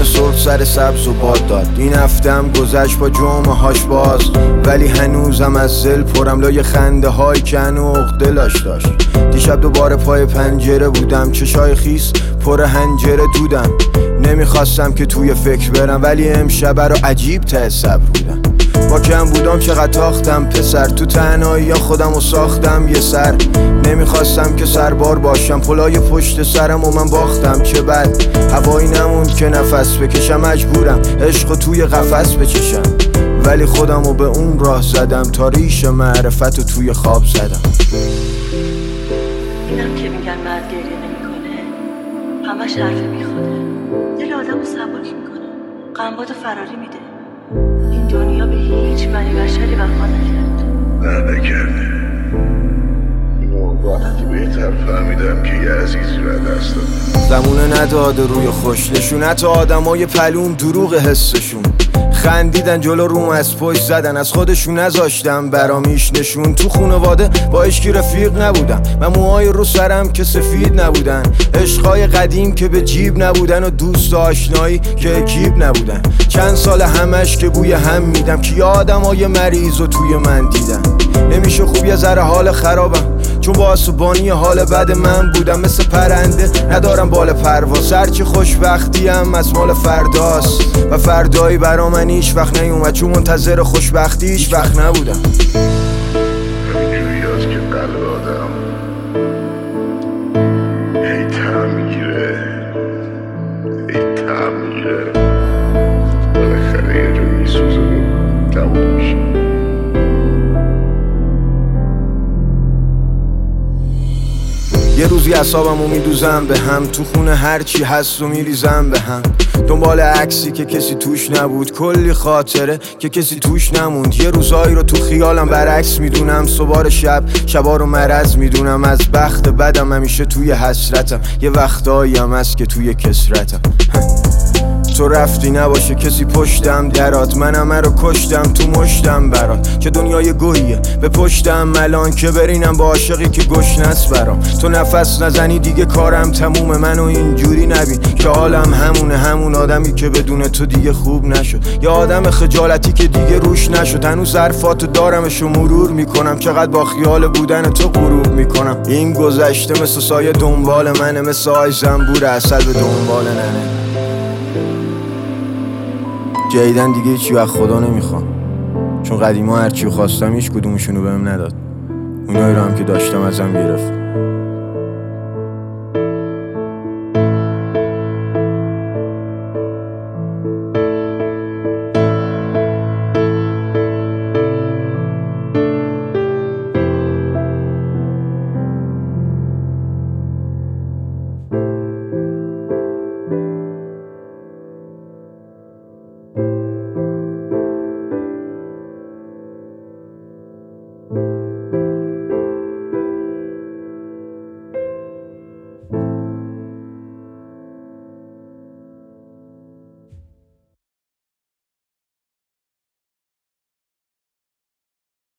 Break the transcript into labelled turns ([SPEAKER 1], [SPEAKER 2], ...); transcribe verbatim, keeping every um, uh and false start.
[SPEAKER 1] سرخ سر سبز و باد داد. این هفتم گذشت با جمعه هاش باز، ولی هنوزم از دل پرم لای خنده های کن و عقده لاش داشت. دیشب دوباره پای پنجره بودم، چشای خیس پر هنجره دودم. نمیخواستم که توی فکر برم، ولی امشب رو عجیب ته صبر بودم. با کم بودم چقدر تاختم پسر، تو تنهایی یا خودم رو ساختم یه سر. نمیخواستم که سربار باشم، پلای پشت سرم و من باختم. چه بد هوایی نموند که نفس بکشم، مجبورم عشق توی قفس بچشم. ولی خودم رو به اون راه زدم، تا ریش معرفت رو توی خواب زدم.
[SPEAKER 2] اینم که میگن مرد گریه نمیکنه، همش حرف میخوره، دل آدمو سبک میکنه، غمباتو فراری میده. این دنیا به هیچ بنی بشری وفا نکرد.
[SPEAKER 3] نه نکرده. اینو وقتی بهتر فهمیدم که یه عزیزی رو دست دادم.
[SPEAKER 1] زمونه نداده روی خوش نشونت آدمای پلون دروغ حسشون. خندیدن جلو روم از پشت زدن، از خودشون نذاشتم برامیش نشون. تو خونواده با اشکی رفیق نبودم، من موهای رو سرم که سفید نبودن. عشقای قدیم که به جیب نبودن و دوست آشنایی که اکیب نبودن. چند سال همش که بوی هم میدم، که آدمای مریض و توی من دیدن. نمیشه خوب یه ذره حال خرابم، چون باسوبانی حال بد من بودم. مثل پرنده ندارم بال پرواز، هرچی خوشبختیم از مال فرداست. و فردایی برا من هیچ وقت نیومد، چون منتظر خوشبختی هیچ وقت نبودم.
[SPEAKER 3] همینجوری هست که قلب آدم هی تم میگیره هی تم میگیره، بالاخره یه جا میسوزه و تموم میشه.
[SPEAKER 1] یه روزی اعصابمو میدوزم به هم، تو خونه هرچی هست و میریزم به هم. دنبال عکسی که کسی توش نبود، کلی خاطره که کسی توش نموند. یه روزایی رو تو خیالم برعکس میدونم، صبح شب شبا رو مرض میدونم. از بخت بدم همیشه توی حسرتم، یه وقتایی هم هست که توی کسرتم. تو رفتی نباشه کسی پشتم درات، من همه رو کشتم تو مشتم برات. چه دنیای گوهیه به پشتم الان، که برینم با عاشقی که گشنست برام. تو نفس نزنی دیگه کارم تمومه، منو اینجوری نبین که حالم همونه. همون آدمی که بدون تو دیگه خوب نشد، یا آدم خجالتی که دیگه روش نشد. هنوز حرفاتو دارمشو مرور میکنم، چقدر با خیال بودن تو غرور میکنم. این گذشته مثل سایه دنبال منه، مثل آی زنبور عسل به دنبال ننه. جدیدن دیگه هیچی از خدا نمیخوام، چون قدیما هرچی خواستم هیچ کدومشونو بهم نداد. اونایی رو هم که داشتم ازم گرفت.